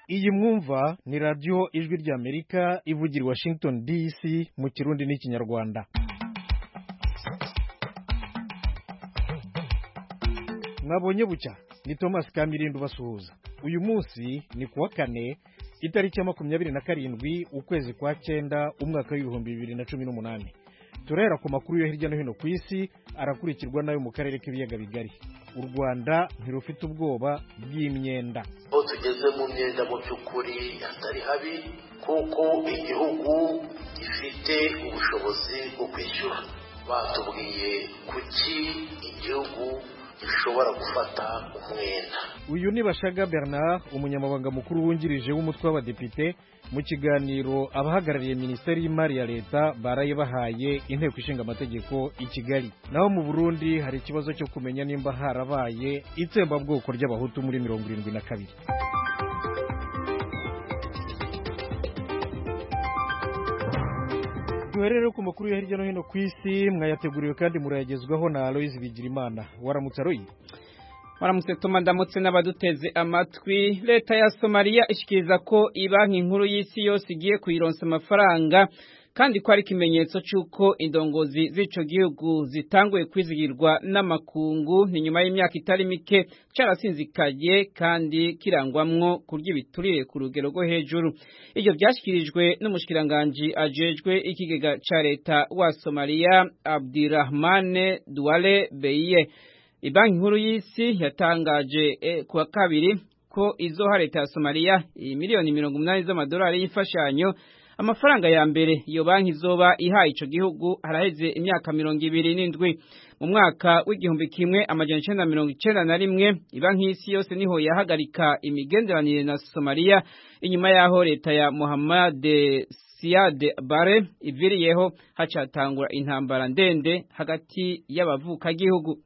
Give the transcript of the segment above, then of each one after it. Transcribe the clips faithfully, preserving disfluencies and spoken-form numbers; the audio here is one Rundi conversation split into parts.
Iyi mwumva ni radio Ijwi ry'Amerika ivugira Washington D C mu Kirundi n'Ikinyarwanda. Mwabonye bucya ni Thomas Kamirindu basuhuza. Uyu munsi ni kuwa kane itariki ya makumyabiri na karindwi ukwezi kwa cyenda umwaka w'ibihumbi bibiri na cumi n'umunani. Turera ku makuru yo hirya no hino ku isi arakurikirwa nayo mu karere k'ibiyaga bigari. U Rwanda ntirufite ubwoba bw'imyenda. Aho tugeze mu myenda mu by'ukuri atari habi kuko igihugu gifite ubushobozi bwo kwishyura. Batubwiye kuki igihugu gishobora gufata umwenda. Uyu ni Bashaga Bernard, umunyamabanga mukuru wungirije w'umutwe w'abadepite, mu kiganiro abahagarariye Minisiteri y'Imari ya Leta baraye bahaye inteko ishinga amategeko i Kigali. Naho mu Burundi hari ikibazo cyo kumenya nimba harabaye itsembabwoko ry'abahutu muri mirongo irindwi na kabiri. Duherere ku makuru ya hirya no hino ku isi mwayateguriwe kandi murayagezwaho na Aloise Bigirimana. Waramutse Aloise. Waramutse Toma ndamutse n'abaduteze amatwi. Leta ya Somalia ishikiriza ko ibanki nkuru y'isi yose igiye kuyironsa amafaranga kandi ko ari kimenyetso cyuko indongozi z'ico gihugu zitanguye kwizigirwa n'amakungu ni nyuma y'imyaka itari mike carasinzikaye kandi kirangwamwo kurya ibiturire ku rugero rwo hejuru. Ivyo byashikirijwe n'umushikiranganje ajejwe ikigega ca leta wa Somalia Abdirahmane Duale Beye. Ibanki nkuru y'isi yatangaje eh, kuwa kabiri ko izoha leta ya Somalia miliyoni mirongo umunani z'amadolari y'imfashanyo. Amafaranga ya mbere iyo banki izoba ihaye ico gihugu haraheze imyaka mirongo ibiri n'indwi. Mu mwaka w'igihumbi kimwe amajana icenda mirongo icenda na rimwe ibanki y'isi yose niho yahagarika imigenderanire na Somalia inyuma yaho leta ya Mohamed Siad Barre iviriyeho hacatangura intambara ndende hagati y'abavuka gihugu.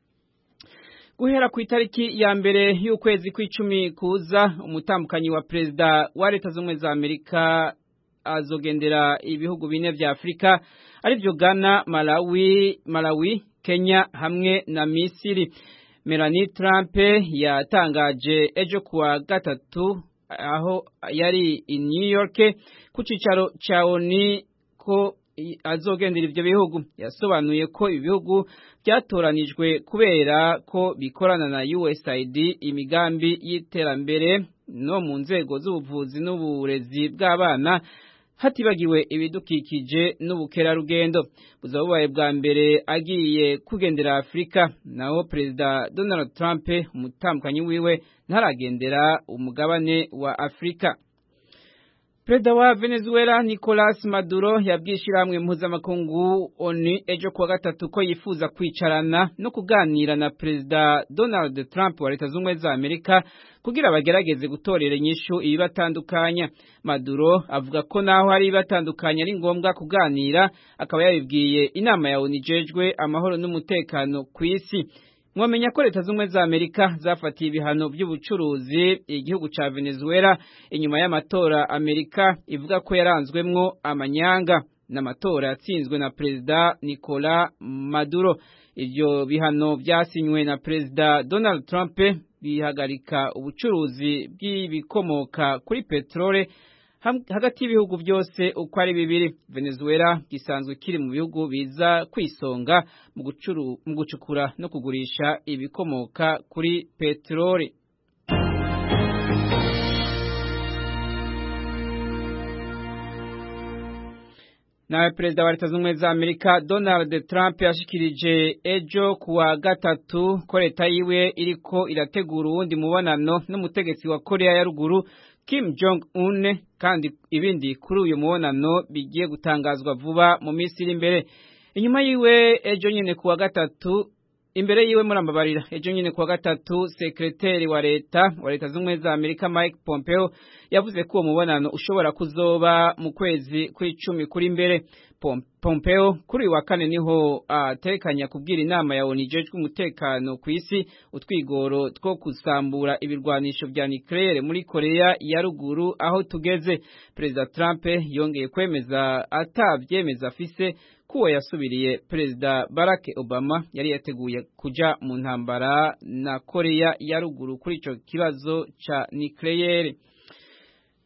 Guhera ku itariki ya mbere y'ukwezi kw'icumi kuza umutambukanyi wa perezida wa Leta z'Ubumwe za Amerika azogendera ibihugu bine vya Afrika arivyo Ghana, Malawi, Malawi, Kenya hamwe na Misiri. Melanie Trump yatangaje ejo kuwa gatatu aho yari i New York ku cicaro ca O N U ko azogendera ivyo bihugu. Yasobanuye ko ibihugu byatoranijwe kubera ko bikorana na U S A I D imigambi y'iterambere no mu nzego z'ubuvuzi n'uburezi bw'abana hatibagiwe ibidukikije n'ubukerarugendo. Buzabubaye bwa mbere agiye kugendera Afrika, naho Perezida Donald Trump umutambukanyi wiwe ntaragendera umugabane wa Afrika. Perezida wa Venezuela Nicolas Maduro yabwishiramwe mpuzamakungu O N U ejo kuwa gatatu ko yifuza kwicarana no kuganira na Perezida Donald Trump wa Leta z'Ubumwe za Amerika kugira bagerageze gutorera inyishu ibibatandukanya. Maduro avuga ko naho hari ibibatandukanya ari ngombwa kuganira, akaba yabibwiye inama ya O N U ijejwe amahoro n'umutekano ku isi. Mwamenya ko Leta z'Ubumwe za Amerika zafatiye ibihano by'ubucuruzi igihugu ca Venezuela inyuma y'amatora Amerika ivuga ko yaranzwemwo amanyanga n'amatora yatsinzwe na Perezida Nicolas Maduro. Ivyo bihano byasinywe na Perezida Donald Trump bihagarika ubucuruzi bw'ibikomoka kuri petrole hagati y'ibihugu byose uko ari bibiri. Venezuela gisanzwe kiri mu bihugu biza kwisonga mu gucuru mu gucukura no kugurisha ibikomoka kuri petrole. Na Perezida wa Leta z'Ubumwe za Amerika Donald Trump yashikirije ejo kuwa gatatu ko leta yiwe iriko irategura uwundi mubonano n'umutegetsi wa Korea ya ruguru Kim Jong-un kandi ibindi kuri uyu mubonano bigiye gutangazwa vuba mu minsi iri imbere. Inyuma yiwe ejo nyene kuwa gatatu imbere yiwe murambabarira ejo nyene kuwa gatatu sekreteri wa leta wa Leta z'Ubumwe za Amerika Mike Pompeo yavuze ko uwo mubonano ushobora kuzoba mu kwezi kw'icumi kuri imbere. Pompeo kuri wa kane niho atekanya kubwira inama ya O N U ijejwe umutekano ku isi utwigoro two kusambura ibirwanisho vya nucleaire muri Korea ya ruguru aho tugeze. Perezida Trump yongeye kwemeza atavyemeza afise kuwa yasubiriye Perezida Barack Obama yari yateguye kuja mu ntambara na Korea ya ruguru kuri ico kibazo ca nucleaire.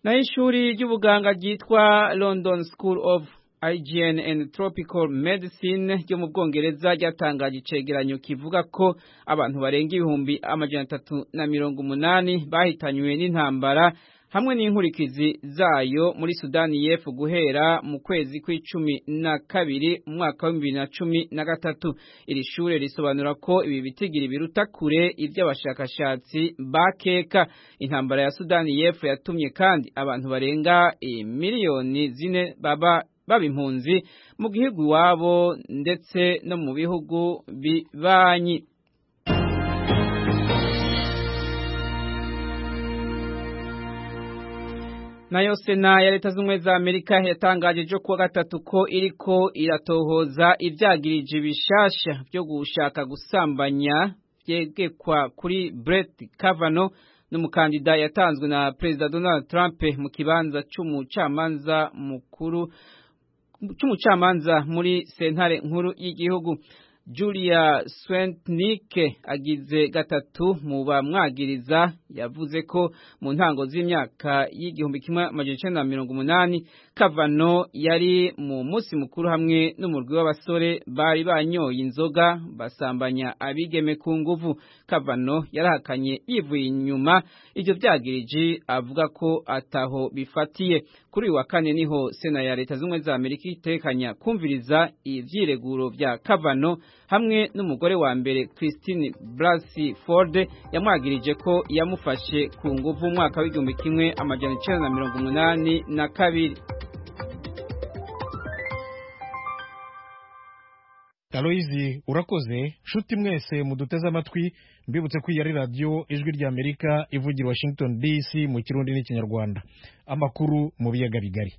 naho ishuri ry'ubuganga ryitwa London School of Hygiene and Tropical Medicine ryo mu Bwongereza ryatangaje icegeranyo kivuga ko abantu barenga ibihumbi amajana atatu na mirongo umunani bahitanywe n'intambara hamwe n'inkurikizi zayo muri Sudani y'Epfo guhera mu kwezi kw'icumi na kabiri mu mwaka wa bibiri na cumi na gatatu. Iri shure risobanura ko ibi bitigiri biruta kure ivy'abashakashatsi bakeka. Intambara ya Sudani y'Epfo yatumye kandi abantu barenga miliyoni zine baba baba impunzi mu gihugu iwabo ndetse no mu bihugu bibanyi. Nayo Sena ya Leta Zunze za Amerika yatangaje jo kuwa gatatu ko iriko iratohoza ivyagirije bishasha byo gushaka gusambanya vyegekwa kuri Brett Kavanaugh n'umukandida yatanzwe na President Donald Trump mu kibanza c'umucamanza mukuru c'umucamanza muri sentare nkuru y'igihugu. Julia Swetnick agize gatatu mu bamwagiriza yavuze ko mu ntango z'imyaka y'igihumbi kimwe amajana icenda na mirongo umunani Kavanaugh yari mu musi mukuru hamwe n'umurwi w'abasore bari banyoye inzoga basambanya abigeme ku nguvu. Kavanaugh yarahakanye yivuye inyuma ivyo vyagirije avuga ko ataho bifatiye. Kuri wa kane niho Sena ya Leta Zunze za Amerika itekanya kumviriza ivyireguro vya Kavanaugh hamwe n'umugore wa mbere Christine Blasey Ford yamwagirije ko yamufashe ku nguvu mu mwaka w'igihumbi kimwe amajana icenda na mirongo umunani na kabiri. Aloizi urakoze shuti mwese muduteze amatwi mbibutse ko yari radio Ijwi rya Amerika ivugira Washington D C mu Kirundi n'Ikinyarwanda. Amakuru mu biyaga bigari.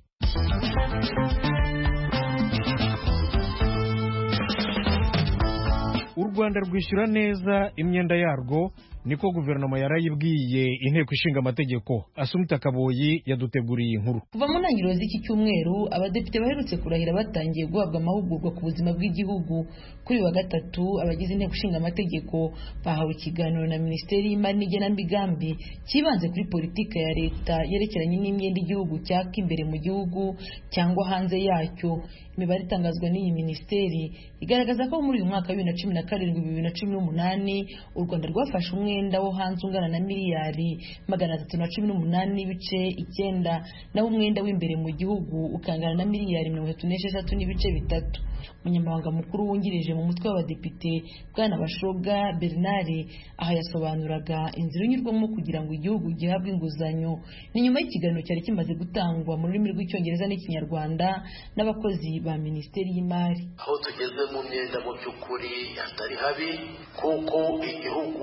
U Rwanda rwishyura neza imyenda yarwo niko guverinoma yarayibwiye inteko ishinga amategeko. Asumta Kaboyi yaduteguriye inkuru. Kuva mu ntangiriro z'iki cyumweru abadepite baherutse kurahira batangiye guhabwa amahugurwa ku buzima bw'igihugu. Kuri wa gatatu abagize inteko ishinga amategeko bahawe ikiganiro na Minisiteri y'Imari n'Igenamigambi kibanze kuri politika ya leta yerekeranye n'imyenda igihugu cyaka imbere mu gihugu cyangwa hanze yacyo. Imibare itangazwa n'iyi minisiteri igaragaza ko muri uyu mwaka wa bibiri na cumi na karindwi bibiri na cumi n'umunani u Rwanda rwafashe umwenda wo hanze ungana na miliyari magana atatu na cumi n'umunani n'ibice icyenda naho umwenda w'imbere mu gihugu ukangana na miliyari mirongo itatu n'esheshatu n'ibice bitatu. Umunyamabanga mukuru wungirije mu mutwe w'abadepite Bwana Bashoga Bernard aha yasobanuraga inzira inyurwamo kugira ngo igihugu gihabwe inguzanyo. Ni nyuma y'ikiganiro cyari kimaze gutangwa mu rurimi rw'Icyongereza n'Ikinyarwanda n'abakozi ba Minisiteri y'Imari. Aho tugeze mu myenda mu by'ukuri atari habi kuko igihugu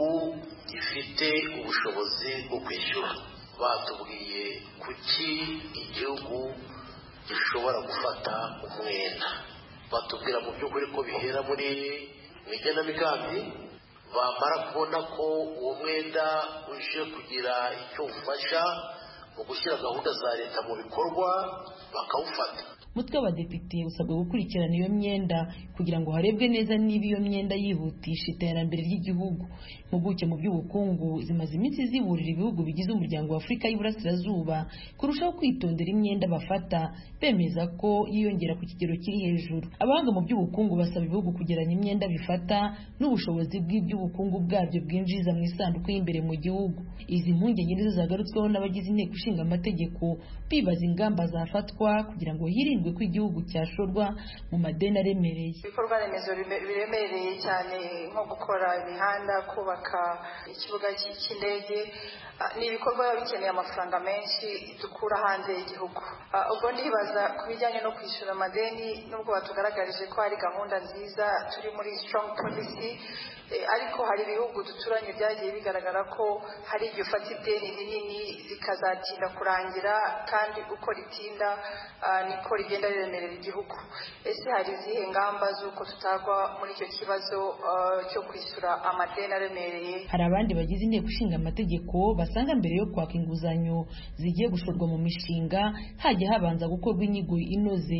gifite ubushobozi bwo kwishyura. Batubwiye kuki igihugu gishobora gufata umwenda, batubwira mu by'ukuri ko bihera muri igenamigambi, bamara kubona ko uwo mwenda uje kugira icyo ufasha mu gushyira gahunda za leta mu bikorwa bakawufata. Umutwe w'abadepite usabwa gukurikirana iyo myenda kugira ngo harebwe neza niba iyo myenda yihutisha iterambere ry'igihugu. Impuguke mu by'ubukungu zimaze iminsi ziburira ibihugu bigize umuryango wa Afurika y'Iburasirazuba kurushaho kwitondera imyenda bafata, bemeza ko yiyongera ku kigero kiri hejuru. Abahanga mu by'ubukungu basaba ibihugu kugeranya imyenda bifata n'ubushobozi bw'iby'ubukungu bwabyo bwinjiza mu isanduku y'imbere mu gihugu. Izi mpungenge nizo zagarutsweho n'abagize inteko ishinga amategeko bibaza ingamba zafatwa kugira ngo hirindwe ko igihugu cyashorwa mu madeni aremereye. Ibikorwa remezo biremereye cyane nko gukora imihanda, kubaka ikibuga cy'indege, ni ibikorwa biba bikeneye amafaranga menshi dukura hanze y'igihugu. Ubwo ndibaza ku bijyanye no kwishyura amadeni, nubwo batugaragarije ko hari gahunda nziza turi muri strong policy, ariko hari ibihugu duturanye byagiye bigaragara ko hari igihe ufata ideni rinini rikazatinda kurangira, kandi uko ritinda niko rigenda riremerera igihugu. Ese hari izihe ngamba z'uko tutagwa muri icyo kibazo cyo kwishyura amadeni aremereye? Hari abandi bagize inteko ishinga amategeko basanga mbere yo kwaka inguzanyo zigiye gushorwa mu mishinga hajya habanza gukorwa inyigo inoze ku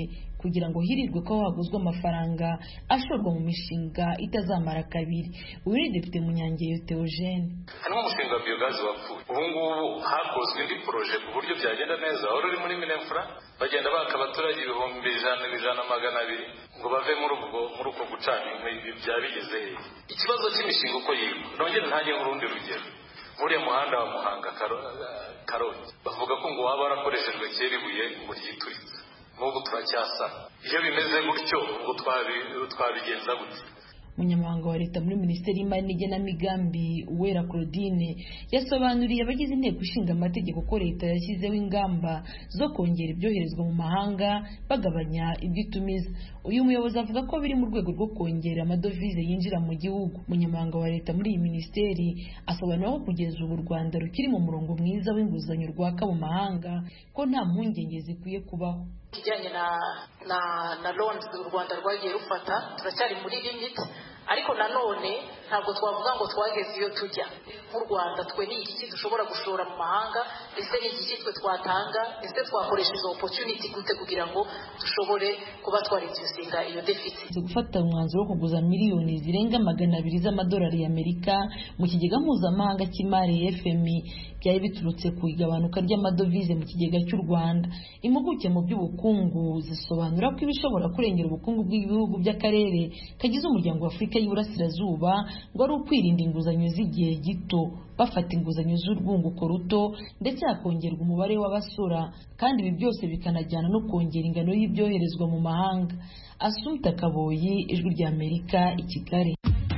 kugira ngo hirirwe ko haguzwe amafaranga ashorwa mu mishinga itazamara kabiri. Uyu ni Depite Munyangeyo Theogene. Harimo umushinga wa biogazi wapfuye, ubu ngubu hakozwe indi poroje ku buryo byagenda neza. Wari uri muri Minefra bagenda baka abaturage ibihumbi ijana ijana magana abiri ngo bave muri ubwo muri uko gucana inkwi byabigeze hehe. Ikibazo cy'imishinga uko yigwa, nongere ntange urundi rugero. Muriya muhanda wa Muhanga Karongi bavuga ko ngo waba warakoreshejwe kera ibuye ngo ryituritse, n'ubu turacyasa. Iyo bimeze gutyo ngo twabigenza gute? Umunyamabanga wa leta muri Minisiteri y'Imari n'Igenamigambi Uwera Claudine yasobanuriye abagize inteko ishinga amategeko ko leta yashyizeho ingamba zo kongera ibyoherezwa mu mahanga bagabanya iby'itumiza. Uyu muyobozi avuga ko biri mu rwego rwo kongera amadovize yinjira mu gihugu. Umunyamabanga wa leta muri iyi minisiteri asobanura ko kugeza ubu u Rwanda rukiri mu murongo mwiza w'inguzanyo rwaka mu mahanga, ko nta mpungenge zikwiye kubaho. Kijyanye na na na loans u Rwanda rwagiye rufata turacyari muri limit, ariko nanone ntabwo twavuga ngo twageze iyo tujya. Mu Rwanda twe ni iki dushobora gushora mu mahanga, ese ni iki twe twatanga, ese twakoresha izo opportunity gute kugira ngo dushobore kuba twariducinga iyo deficit. Gufata umwanzuro wo kuguza miliyoni zirenga magana abiri z'amadolari y'Amerika mu kigega mpuzamahanga cy'imari F M I byari biturutse ku igabanuka ry'amadovize mu kigega cy'u Rwanda. Impuguke mu by'ubukungu zisobanura ko ibishobora kurengera ubukungu bw'ibihugu by'akarere kagize umuryango wa Afurika y'Iburasirazuba ngo ari ukwirinda inguzanyo z'igihe gito, bafata inguzanyo z'urwunguko ruto, ndetse hakongerwa umubare w'abasora, kandi ibi byose bikanajyana no kongera ingano y'ibyoherezwa mu mahanga. Assumpta Kaboyi, Ijwi ry'Amerika, i Kigali.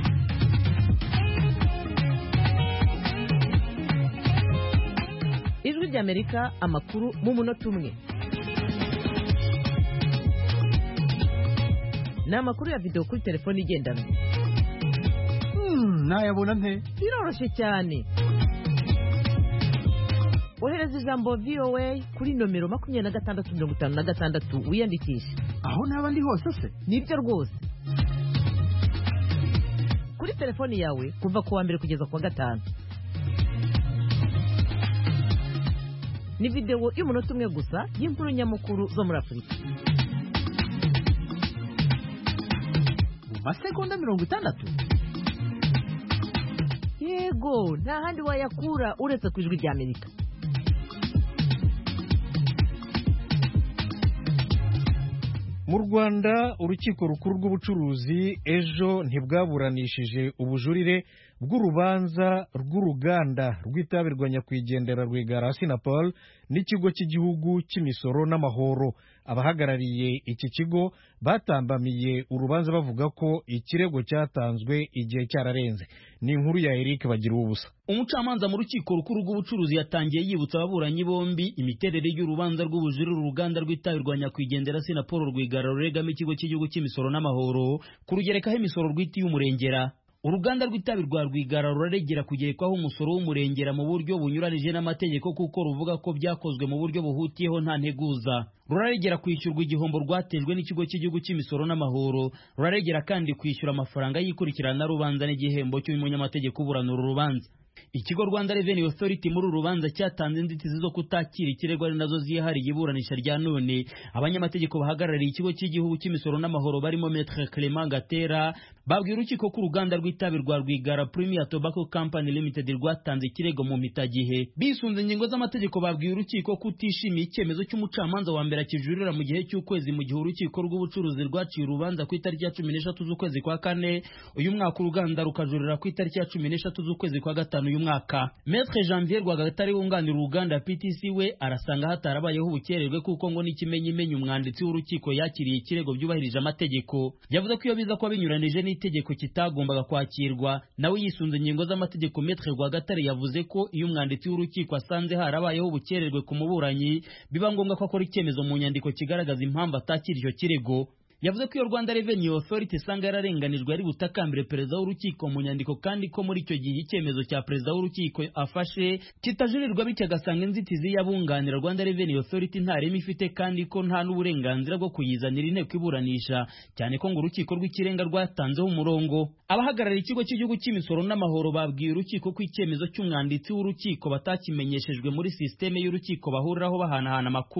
Ijwi ry'Amerika, amakuru mu munota umwe. Ni amakuru ya video kuri telefone igendanwa. Hmm, nayabona nte? Biroroshye cyane. Ohereza ijambo V O A kuri nomero makumyabiri na gatandatu mirongo itanu na gatandatu wiyandikishe. Aho naba ndi hose se? Nibyo rwose. Kuri telefone yawe kuva ku wa mbere kugeza ku wa gatanu. Ni video y'umunota umwe gusa y'inkuru nyamukuru zo muri Afurika. Masegonda mirongo itandatu. Yego, nta handi wayakura uretse ku Ijwi ry'Amerika. Mu Rwanda urukiko rukuru rw'ubucuruzi ejo ntibwaburanishije ubujurire bw'urubanza rw'uruganda rw'itabi rwa nyakwigendera Rwigara Sinapol n'ikigo cy'igihugu cy'imisoro n'amahoro. Abahagarariye iki kigo batambamiye urubanza bavuga ko ikirego cyatanzwe igihe cyararenze. Ni inkuru ya Eric Bagira ubusa. Umucamanza mu rukiko rukuru rw'ubucuruzi yatangiye yibutsa ababuranyi bombi imiterere y'urubanza rw'ubujurire uruganda rw'itabi rwa nyakwigendera Sinapol Rwigara ruregama ikigo cy'igihugu cy'imisoro n'amahoro kurugerekaho imisoro rw'iti y'umurengera. Uruganda rw'itabi rwa Rwigara ruraregera kugerekwaho umusoro w'umurengera mu buryo bunyuranije n'amategeko kuko ruvuga ko byakozwe mu buryo buhutiyeho nta nteguza. Ruraregera kwishyurwa igihombo rwatejwe n'ikigo cy'igihugu cy'imisoro n'amahoro. Ruraregera kandi kwishyura amafaranga yikurikirana rubanza n'igihembo cy'umunyamategeko uburanura urubanza. Ikigo Rwanda Revenue Authority muri urubanza cyatanze inzitizi zo kutakira ikirego ari nazo ziyahariye iburanisha rya none. Abanyamategeko bahagarariye ikigo cy'igihugu cy'imisoro n'amahoro barimo Maître Clément Gatera babwiye urukiko ko uruganda rw'itabi rwa Rwigara Premier Tobacco Company Limited rwatanze ikirego mu mitagihe. Bisunze ingingo z'amategeko babwiye urukiko ko utishimiye icyemezo cy'umucamanza wa mbere akijurira mu gihe cy'ukwezi mu gihe urukiko rw'ubucuruzi rwaciye urubanza ku itariki ya cumi n'eshatu z'ukwezi kwa kane uyu mwaka, uruganda rukajurira ku itariki ya cumi n'eshatu z'ukwezi kwa gatanu uyu mwaka. Maître Janvier Rwagatare wunganira uruganda P T C we arasanga hatarabayeho ubukererwe kuko ngo n'ikimenyimenyi umwanditsi w'urukiko yakiriye ikirego byubahirije amategeko. Yavuze ko iyo biza ko binyuranije n'itegeko kitagombaga kwakirwa. Nawe yisunze ingingo z'amategeko, Maître Rwagatare yavuze ko iyo umwanditsi w'urukiko asanze harabayeho ubukererwe ku muburanyi biba ngombwa ko akora icyemezo mu nyandiko kigaragaza impamvu atakira icyo kirego. Yavuze ko iyo Rwanda Revenue Authority isanga yararenganijwe ari butakambire perezida w'urukiko mu nyandiko, kandi ko muri icyo gihe icyemezo cya perezida w'urukiko afashe kitajurirwa, bityo agasanga inzitizi y'abunganira Rwanda Revenue Authority nta reme ifite kandi ko nta n'uburenganzira bwo kuyizanira inteko iburanisha, cyane ko ngo urukiko rw'ikirenga rwatanzeho umurongo. Abahagarariye ikigo cy'igihugu cy'imisoro n'amahoro babwiye urukiko ko icyemezo cy'umwanditsi w'urukiko batakimenyeshejwe muri sisiteme y'urukiko bahuriraho bahanahana amakuru.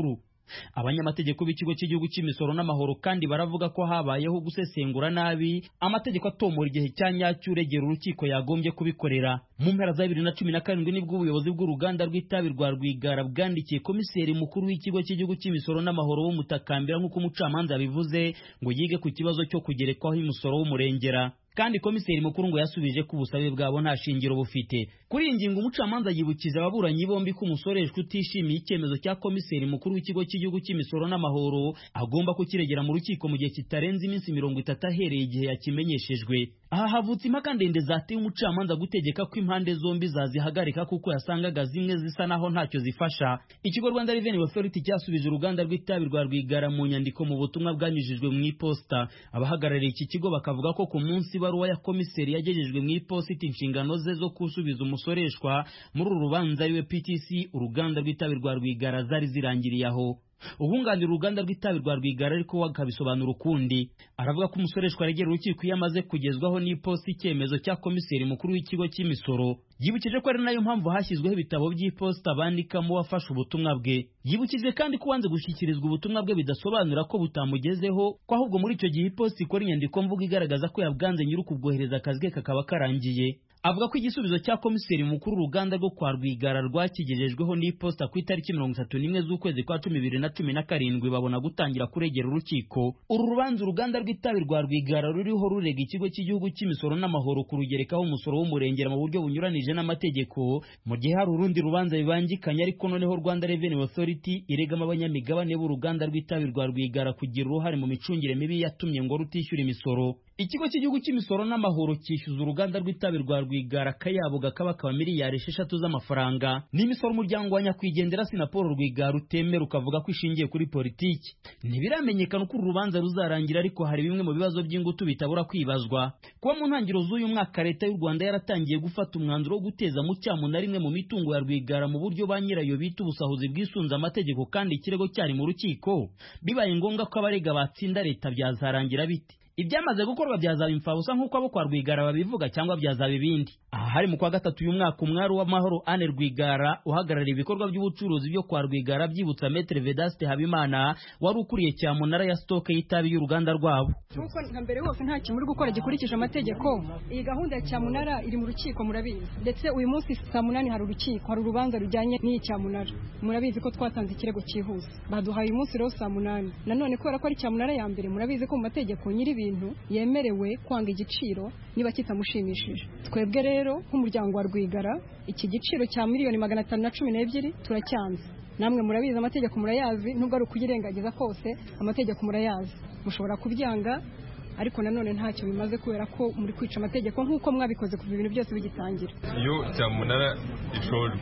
Abanyamategeko b'ikigo cy'igihugu cy'imisoro n'amahoro kandi baravuga ko habayeho gusesengura nabi amategeko atomora igihe cya nyacyo uregera urukiko yagombye kubikorera. Mu mpera za bibiri na cumi na karindwi nibwo ubuyobozi bw'uruganda rw'itabi rwa Rwigara bwandikiye komiseri mukuru w'ikigo cy'igihugu cy'imisoro n'amahoro w'umutakambira nk'uko umucamanza bivuze ngo yige ku kibazo cyo kugerekwaho imisoro w'umurengera. Kandi komiseri mukuru ngo yasubije ko ubusabe bwabo nta shingiro bufite. Kuri iyi ngingo umucamanza yibukije ababuranyi bombi ko umusoreshwa utishimiye icyemezo cya komiseri mukuru w'ikigo cy'igihugu cy'imisoro n'amahoro agomba kukiregera mu rukiko mu gihe kitarenze iminsi mirongo itatu ahereye igihe yakimenyeshejwe. Aha havutse impaka ndende zateye umucamanza gutegeka ko impande zombi zazihagarika kuko yasangaga zimwe zisa naho ntacyo zifasha. Ikigo Rwanda Revenue Authority cyasubije uruganda rw'itabi rwa Rwigara mu nyandiko mu butumwa bwanyujijwe mu iposita. Abahagarariye iki kigo bakavuga ko ku munsi baruwa ya komiseri yagejejwe mu iposita inshingano ze zo kusubiza umusoreshwa muri uru rubanza ariwe P T C uruganda rw'itabi rwa Rwigara zari zirangiriye aho. Ubunganira uruganda rw'itabi rwa Rwigara ariko wakabisobanura ukundi. Aravuga ko umusoreshwa aregera urukiko iyo amaze kugezwaho n'iposita icyemezo cya komiseri mukuru w'ikigo cy'imisoro. Yibukije ko ari nayo mpamvu hashyizweho ibitabo by'iposita bandikamo wafashe ubutumwa bwe. Yibukije kandi ko wanze gushyikirizwa ubutumwa bwe bidasobanura ko butamugezeho, ko ahubwo muri icyo gihe iposita ikora inyandiko mvuga igaragaza ko yabwanze nyiri ukubwohereza akazi ke kakaba karangiye. Avuga ko igisubizo cya komiseri mukuru uruganda rwo kwa Rwigara rwakigejejweho n'iposita ku itariki mirongo itatu n'imwe z'ukwezi kwa cumi bibiri na cumi na karindwi babona gutangira kuregera urukiko. Uru rubanza uruganda rw'itabi rwa Rwigara ruriho rurega ikigo cy'igihugu cy'imisoro n'amahoro kurugerekaho umusoro w'umurengera mu buryo bunyuranije n'amategeko, mu gihe hari urundi rubanza bibangikanye ariko noneho Rwanda Revenue Authority iregama abanyamigabane b'uruganda rw'itabi rwa Rwigara kugira uruhare mu micungire mibi yatumye ngo rutishyura imisoro. Ikigo cy'igihugu cy'imisoro n'amahoro cyishyuza uruganda rw'itabi rwa Rwigara kayabo gakaba kaba miliyari esheshatu z'amafaranga. N'imisoro umuryango wa nyakwigendera Sinapolo Rwigara utemera ukavuga ko ishingiye kuri politiki. Ntibiramenyekana uko urubanza ruzarangira ariko hari bimwe mu bibazo by'ingutu bitabura kwibazwa. Kuba mu ntangiriro z'uyu mwaka leta y'u Rwanda yaratangiye gufata umwanzuro wo guteza mu cyamu na rimwe mu mitungo ya Rwigara mu buryo ba nyirayo bita ubusahuzi bwisunze amategeko kandi ikirego cyari mu rukiko, bibaye ngombwa ko abarega batsinda leta byazarangira bite? Ibyamaze gukorwa byazaba imfabusa nk'uko abo kwa Rwigara babivuga cyangwa byazaba ibindi. Aha hari mu kwa gatatu uyu mwaka umwari w'amahoro Anne Rwigara uhagarariye ibikorwa by'ubucuruzi byo kwa Rwigara byibutsa Maître Vedaste Habimana wari ukuriye cyamunara ya stoke y'itabi y'uruganda rwabo. Nuko nka mbere hose nta kimuri gukora gikurikije amategeko. Iyi gahunda ya cyamunara iri mu rukiko murabizi. Ndetse uyu munsi saa munani hari urukiko, hari urubanza rujyanye n'iyi cyamunara. Murabizi ko twatanze ikirego cyihuse. Baduhaye uyu munsi rero saa munani. Nanone kubera ko ari cyamunara ya mbere murabizi ko mu mategeko nyiri ibintu yemerewe kwanga igiciro niba kitamushimishije. Twebwe rero nk'umuryango wa Rwigara iki giciro cya miliyoni magana atanu na cumi n'ebyiri turacyanze. Namwe murabizi amategeko murayazi, nubwo ari ukuyirengagiza kose amategeko murayazi. Mushobora kubyanga ariko nanone ntacyo bimaze kubera ko muri kwica amategeko nk'uko mwabikoze kuva ibintu byose bigitangira. Iyo cyamunara ishoro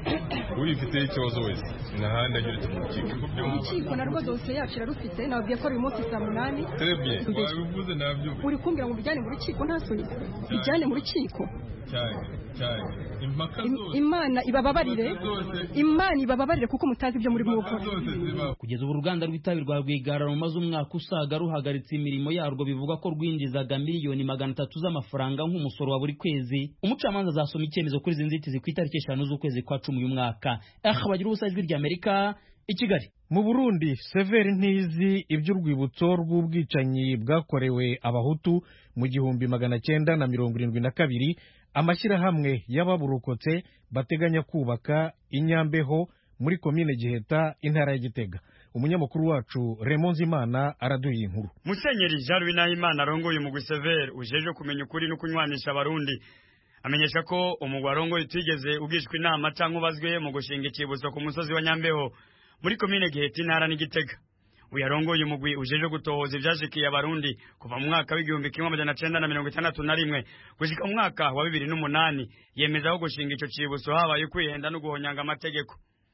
urifite ikibazo wese nahandi agira urukiko narwo dosiye yacu irarufite, nababwiye ko uyu munsi saa munani. Trebye wabivuze nabyo uri kumbwira ngo bijyane mu rukiko nta soni bijyane mu rukiko cyane cyane impaka zose. Imana ibababarire, Imana ibababarire kuko mutazi ibyo muri gukora. Kugeza ubu uruganda rw'itabi rwa Rwigara rumaze umwaka usaga ruhagaritse imirimo yarwo bivugwa ko rwinjizaga miliyoni magana atatu z'amafaranga nk'umusoro wa buri kwezi. Umucamanza azasoma icyemezo kuri izi nzitizi ku itariki eshanu z'ukwezi kwa cumi uyu mwaka. Aha bagira ubusa ijwi ry'Amerika i Kigali. Mu Burundi Severi Ntizi iby'urwibutso rw'ubwicanyi bwakorewe abahutu mu gihumbi magana cyenda na mirongo irindwi na kabiri amashyirahamwe y'ababurokotse bateganya kubaka inyambeho muri komine Giheta intara ya Gitega. Umunyamakuru wacu Raymond Zimana araduye inkuru. Musenyeri Jean Louis Nahimana arongoye umugwi Severi ujeje kumenya ukuri no kunywanisha abarundi amenyesha ko umugwi arongoye utigeze ugishwa inama cyangwa ubazwe mu gushinga ikibuzo ku musozi wa Nyambeho muri komine Giheta intara n'Igitega. Uyarongoye umugwi ujeje gutohoza ivyashikiye abarundi kuva mu mwaka w'igihumbi kimwe amajana cenda na mirongo itandatu na rimwe gushika mu mwaka wa bibiri n'umunani yemeza ko gushinga ico cibuzo habaye kwihenda no guhonyanga amategeko.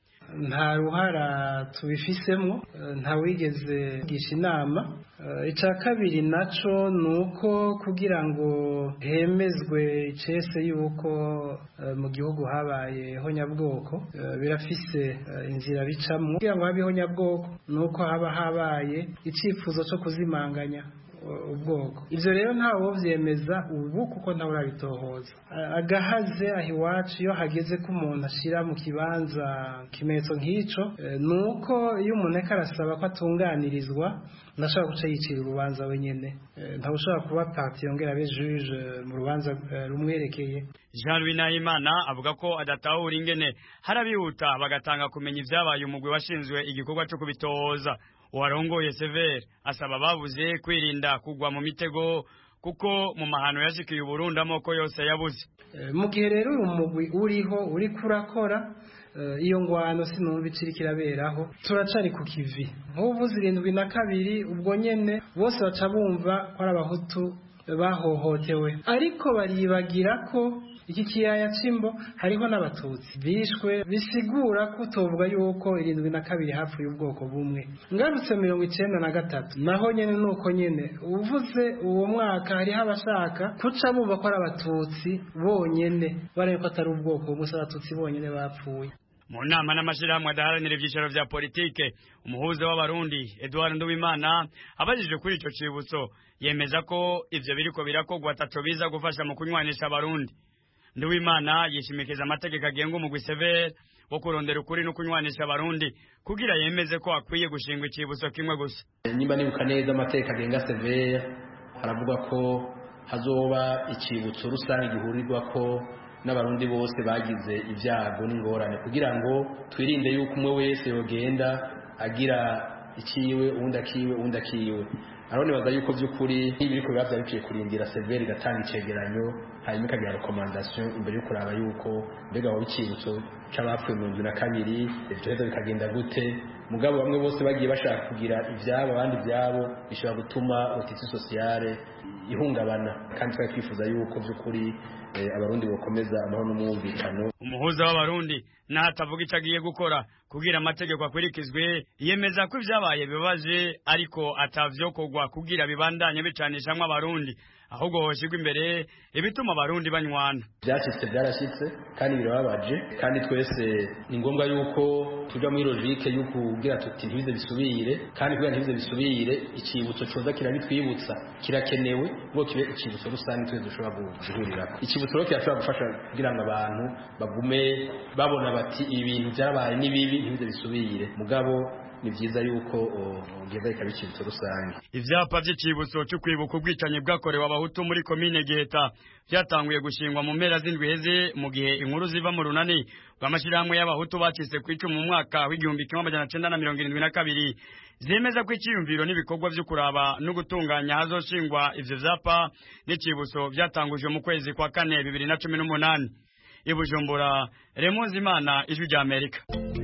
Nta ruhara tubifisemo, nta wigeze gisha inama. Icya kabiri naco nuko kugira ngo hemezwe icese yuko mu gihugu habaye honyabwoko birafise inzira bicamwo. Kugira ngo habeho nyabwoko nuko haba habaye icifuzo cyo kuzimanganya ubwoko ivyo rero ntawo vyemeza ubu kuko ntawe urabitohoza agahaze aho iwacu iyo hageze ko umuntu ashira mu kibanza kimenyetso nk'ico nuko iyo umuntu ariko arasaba ko atunganirizwa ndashaka guca yicira urubanza wenyene ntawe ushobora kuba parti yongera abe juge mu rubanza rumwerekeye. Jean Louis Nahimana avuga ko adatahura ingene harabihuta bagatanga kumenya ivyabaye umugwi washinzwe igikorwa cyo kubitoza. Uwarongoye Severe asaba babuze kwirinda kugwa mu mitego kuko mu mahano yashikiye Burundi amoko yose yabuze. Mu gihe rero uyu mugwi uriho uri kurakora iyo ngwano sinumva iciri kiraberaho turacari ku kivi nk'ubu zirindwi na kabiri ubwo nyene bose baca bumva ko ari abahutu bahohotewe ariko baribagira ko iki kiyaya cimbo hariho n'abatutsi bishwe bisigura ko tovuga yuko irindwi na kabiri hapfuye ubwoko bumwe ngarutse mirongo icenda na gatatu naho nyene nuko nyene uvuze uwo mwaka hariho abashaka kuca bumva ko ari abatutsi bonyene barebe ko atari ubwoko bumwe abatutsi bonyene bapfuye. Mu nama n'amashirahamwe adaharanira ivyicaro vya politike umuhuza w'abarundi Edouard Nduwimana abajije kuri ico cibutso yemeza ko ivyo biriko birakogwa ataco biza gufasha mu kunywanisha abarundi. Nduwimana yishimikiza amategeko agenga umugwi Severe wo kurondera ukuri no kunywanisha abarundi kugira yemeze ko akwiye gushingwa icibutso kimwe gusa. Nimba nibuka neza amategeko agenga Severe haravuga ko hazoba icibutso rusange gihurirwa ko n'abarundi bose bagize ibyago n'ingorane kugira ngo twirinde yuko umwe wese yogenda agira ikiwe uwundi akiwe uwundi akiwe. Arone baza yuko by'ukuri ibiriko bibaza biciye kurindira Severe igatanga icegeranyo hanyuma ikagira recommandation imbere yo kuraba yuko mbega wa bicibutso c'abapfuye mu ndwi na kabiri ivyo bikagenda gute. Mugabo bamwe bose bagiye bashaka kugira ivyabo abandi byabo bishobora gutuma otisi sociale ihungabana kandi twari twifuza yuko by'ukuri abarundi bokomeza amahoro n'umwumvikano. Umuhuza w'abarundi natavuga icagiye gukora kugira amategeko akurikizwe yemeza ko ivyabaye bibabaje ariko atavyokogwa kugira bibandanye bicanishamwe abarundi ahubwo hoshigwa imbere ibituma abarundi banywana. Byashitse byarashitse kandi birababaje kandi twese ni ngombwa yuko tuja muri logique yuko kugira tuti ntibize bisubire kandi kugira ntibize bisubire icibutso coza kirabitwibutsa kirakenewe ngo kibe icibutso rusange twese dushobora guhurira. Icibutso rero kirashobora gufasha kugira ngo abantu bagume babona bati ibintu byarabaye nibibi ntibize bisubire mugabo ni vyiza yuko ugeza ikabicibutso rusange. Ivyapa vy'icibutso cyo kwibuka ubwicanyi bwakorewe abahutu muri komine Giheta byatanguye gushingwa mu mpera z'indwi heze mu gihe inkuru ziva mu runani rw'amashirahamwe y'abahutu bacitse kw'icumi mu mwaka w'igihumbi kimwe amajana cenda na mirongo irindwi na kabiri zemeza ko iciyumviro n'ibikorwa vyo kuraba no gutunganya hazoshingwa ivyo vyapa n'icibutso vyatangujwe mu kwezi kwa kane bibiri na cumi n'umunani. I Bujumbura, Remonzi Imana, Ijwi rya Amerika.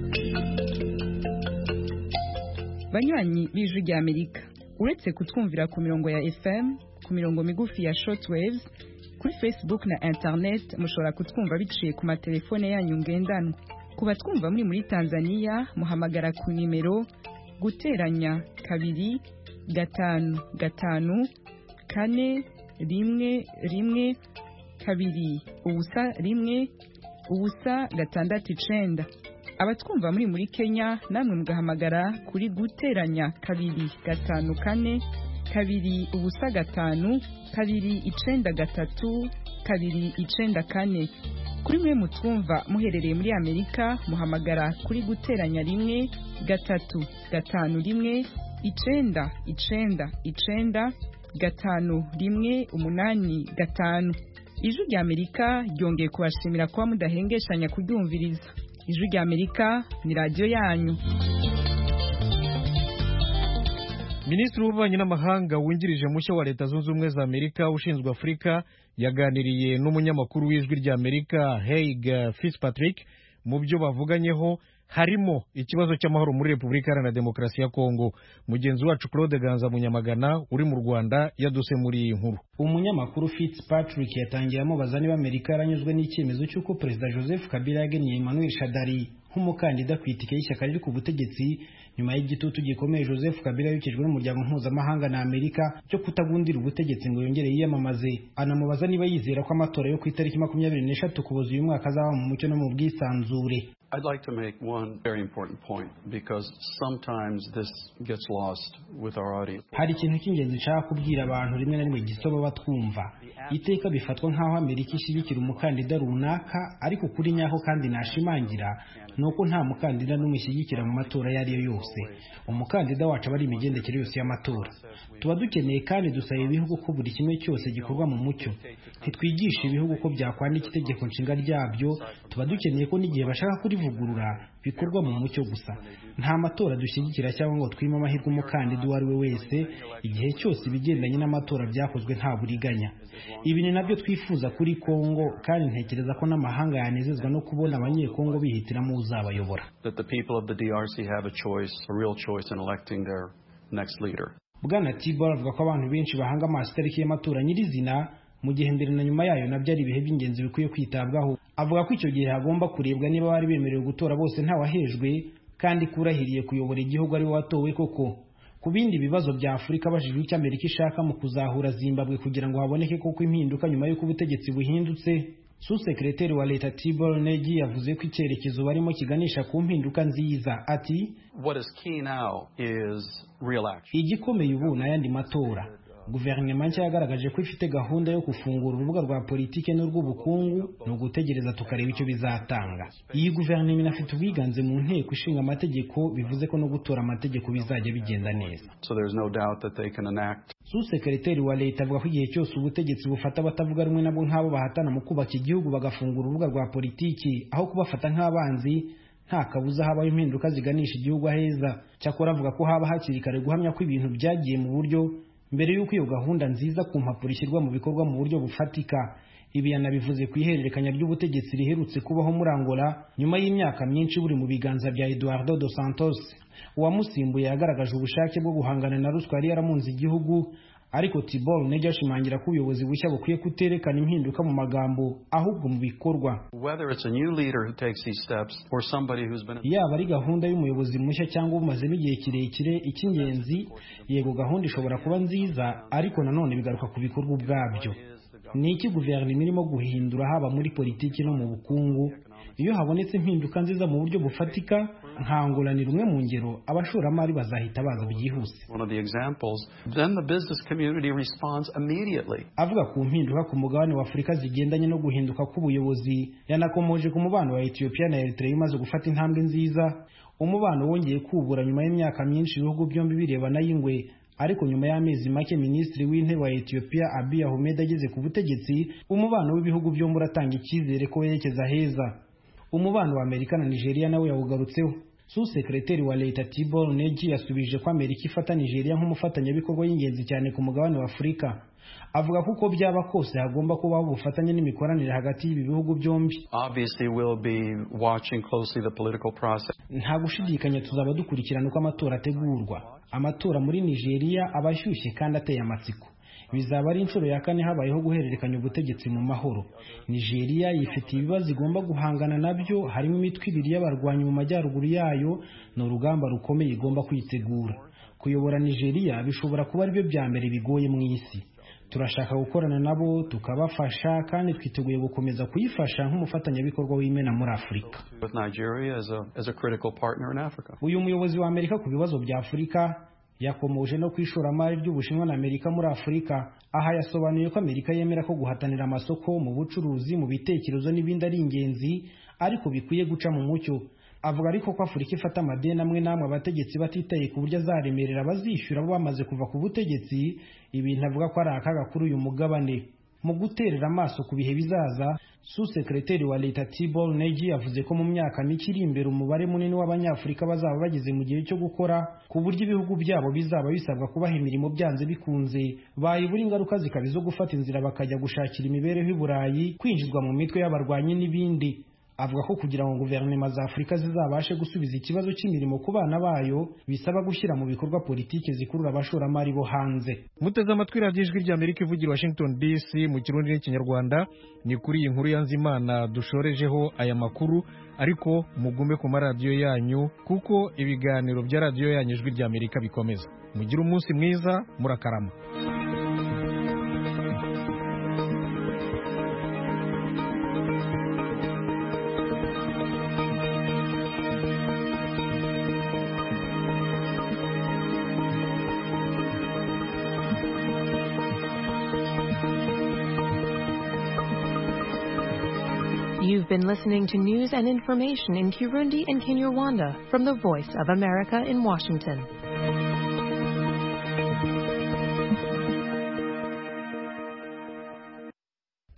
Banywanyi b'Ijwi rya Amerika uretse kutwumvira ku mirongo ya F M ku mirongo migufi ya shortwaves kuri Facebook na internet mushobora kutwumva biciye ku matelefone yanyu ngendanwa. Kuba twumva muri muri Tanzania muhamagara ku nimero guteranya kabiri gatanu gatanu kane rimwe rimwe kabiri ubusa rimwe ubusa gatandatu icenda. Abatwumva muri muri Kenya namwe mugahamagara kuri guteranya kabiri gatanu kane kabiri ubusa gatanu kabiri icenda gatatu kabiri icenda kane. Kuri mwe mutwumva muherereye muri Amerika muhamagara kuri guteranya rimwe gatatu gatanu rimwe icenda icenda icenda gatanu rimwe umunani gatanu. Ijwi rya Amerika ryongeye kubashimira kuba mudahengeshanya kuryumviriza. Ijwi rya Amerika ni radio yanyu. Minisitiri w'ububanyi n'amahanga wungirije mushya wa Leta Zunze Ubumwe za Amerika ushinzwe Afurika yaganiriye n'umunyamakuru w'Ijwi rya Amerika Haig Fitzpatrick mu byo bavuganyeho harimo ikibazo cy'amahoro muri Repubulika Iharanira Demokarasi ya Kongo. Mugenzi wacu Claude Ganza Munyamagana uri mu Rwanda yaduse muri iyi nkuru. Umunyamakuru Fitzpatrick yatangiye amubaza niba Amerika yaranyuzwe n'icyemezo cy'uko Perezida Joseph Kabila yagennye Emmanuel Shadari nk'umukandida ku itike y'ishyaka riri ku butegetsi nyuma y'igitutu gikomeye Joseph Kabila yukijwe n'umuryango mpuzamahanga na Amerika cyo kutagundira ubutegetsi ngo yongere yiyamamaze. Anamubaza niba yizera ko amatora yo ku itariki makumyabiri n'eshatu Ukuboza uyu mwaka azaba mu mucyo no mu bwisanzure. I'd like to make one very important point because sometimes this gets lost with our audience. Hari ikintu cy'ingenzi nshaka kubwira abantu rimwe na rimwe gisoba batwumva. Iteka bifatwa nk'aho Amerika ishyigikira umukandida runaka, ariko kuri nyako kandi nashimangira nuko nta mukandida n'umwe ishyigikira mu matora yari yo yose. Umukandida wacu bari imigendekere yose y'amatora. Tuba dukeneye kandi dusaba ibihugu ko buri kimwe cyose gikorwa mu mucyo. Ntitwigisha ibihugu ko byakwandika itegeko nshinga ryabyo, tuba dukeneye ko n'igihe bashaka kurivugurura bikorwa mu mucyo gusa. Nta matora dushyigikira cyangwa ngo twime amahirwe umukandida uwo ari we wese, igihe cyose ibigendanye n'amatora byakozwe nta buriganya. Ibi ni nabyo twifuza kuri Kongo, kandi ntekereza ko n'amahanga yanezezwa no kubona abanyekongo bihitiramo uzabayobora. That the people of the D R C have a choice, a real choice in electing their next leader. Bwana Tibor avuga ko abantu benshi bahanga amaso itariki y'amatora nyirizina, mu gihe mbere na nyuma yayo nabyo ari ibihe by'ingenzi bikwiye kwitabwaho. Avuga ko icyo gihe hagomba kurebwa niba bari bemerewe gutora bose ntawahejwe, kandi kurahiriye kuyobora igihugu ari we watowe koko. Ku bindi bibazo bya Afurika abajijwe icyo Amerika ishaka mu kuzahura Zimbabwe kugira ngo haboneke koko impinduka nyuma y'uko ubutegetsi buhindutse, Su-Sekreteri wa Leta Tibor Negi yavuze ko icyerekezo barimo kiganisha ku mpinduka nziza. Ati, What is key now is real action. Igikomeye ubu n'ayandi matora. Guverinoma nshya yagaragaje ko ifite gahunda yo gufungura urubuga rwa politike n'urw'ubukungu, no gutegereza tukareba icyo bizatanga. Iyi guverinoma inafite ubwiganze mu nteko ishinga amategeko, bivuze ko no gutora amategeko bizajya bigenda neza. So there's no doubt that they can enact. Su-Sekreteri wa Leta avuga ko igihe cyose ubutegetsi bufata abatavuga rumwe nabo nk'abo bahatana mu kubaka igihugu bagafungura urubuga rwa politiki aho kubafata nk'abanzi, nta kabuza habaho impinduka ziganisha igihugu aheza. Cyakora avuga ko haba hakiri kare guhamya ko ibintu byagiye mu buryo mbere y'uko iyo gahunda nziza ku mpapuro ishyirwa mu bikorwa mu buryo bufatika. Ibi yanabivuze ku ihererekanya ry'ubutegetsi riherutse kubaho muri Angola nyuma y'imyaka myinshi buri mu biganza bya Eduardo dos Santos. Uwamusimbuye yagaragaje ubushake bwo guhangana na ruswa yari yaramunze igihugu, ariko Tibor Negi ashimangira ko ubuyobozi bushya bukwiye kuterekana impinduka mu magambo ahubwo mu bikorwa. Whether it's a new leader who takes these steps or somebody who's been yaba ari gahunda y'umuyobozi mushya cyangwa umazemo igihe kirekire, icy'ingenzi yego gahunda ishobora kuba nziza, ariko nanone bigaruka ku bikorwa ubwabyo. Ni iki guverinoma irimo guhindura haba muri politiki no mu bukungu? Iyo habonetse impinduka nziza mu buryo bufatika, Angola ni rumwe mu ngero, abashoramari bazahita baza byihuse. One of the examples, then the business community responds immediately. Avuga ku mpinduka ku mugabane wa Afurika zigendanye no guhinduka k'ubuyobozi, yanakomoje ku mubano wa Ethiopia na Eritrea umaze gufata intambwe nziza. Umubano wongeye kubura nyuma y'imyaka myinshi ibihugu byombi birebana y'ingwe, ariko nyuma y'amezi make Minisitiri w'Intebe wa Ethiopia Abiy Ahmed ageze ku butegetsi, umubano w'ibihugu byombi uratanga icyizere ko yerekeza heza. Umubano wa Amerika na Nigeria nawe yawugarutseho. Su-Sekreteri wa Leta Tibor Negi yasubije ko Amerika ifata Nigeria nk'umufatanyabikorwa y'ingenzi cyane ku mugabane wa Afurika. Avuga ko uko byaba kose hagomba kubaho ubufatanye n'imikoranire hagati y'ibi bihugu byombi. Obviously we'll be watching closely the political process. Nta gushidikanya tuzaba dukurikirana uko amatora ategurwa. Amatora muri Nigeria abashyushye kandi ateye amatsiko. Bizaba ari inshuro ya kane habayeho guhererekanya ubutegetsi mu mahoro. Nigeria yifitiye ibibazo igomba guhangana nabyo, harimo imitwe ibiri y'abarwanyi mu majyaruguru yayo, ni urugamba rukomeye igomba kwitegura. Kuyobora Nigeria bishobora kuba aribyo bya mbere bigoye mu isi. Turashaka gukorana nabo tukabafasha, kandi twiteguye gukomeza kuyifasha nk'umufatanyabikorwa w'imena muri Afurika. With Nigeria as a as a critical partner in Africa. Uyu muyobozi wa Amerika ku bibazo bya Afurika yakomoje no kwishoramari ry'Ubushinwa na Amerika muri Afurika. Aha yasobanuye ko Amerika yemera ko guhatanira amasoko mu bucuruzi, mu bitekerezo n'ibindi ari ingenzi, ariko bikwiye guca mu mucyo. Avuga ariko ko Afurika ifata amadeni amwe namwe abategetsi batitaye ku buryo azaremerera abazishyura bo bamaze kuva ku butegetsi, ibintu avuga ko ari akaga kuri uyu mugabane. Mu guterera amaso ku bihe bizaza, Su-Sekreteri wa Leta Tibor Negi yavuze ko mu myaka mike iri imbere umubare munini w'Abanyafurika bazaba bageze mu gihe cyo gukora, ku buryo ibihugu byabo bizaba bisabwa kubaha imirimo byanze bikunze, bayibura ingaruka zikaba izo gufata inzira bakajya gushakira imibereho i Burayi, kwinjizwa mu mitwe y'abarwanyi n'ibindi. Avuga ko kugira ngo guverinoma za Afurika zizabashe gusubiza ikibazo cy'imirimo ku bana bayo, bisaba gushyira mu bikorwa politiki zikurura abashoramari bo hanze. Muteze amatwi radiyo ijwi ry'Amerika ivugira Washington D C mu Kirundi n'Ikinyarwanda. Ni kuri iyi nkuru ya Nzimana dushorejeho aya makuru, ariko mugume ku maradiyo yanyu kuko ibiganiro bya radiyo yanyu ijwi ry'Amerika bikomeza. Mugire umunsi mwiza, murakarama. You've been listening to news and information in Kirundi and Kinyarwanda from the Voice of America in Washington.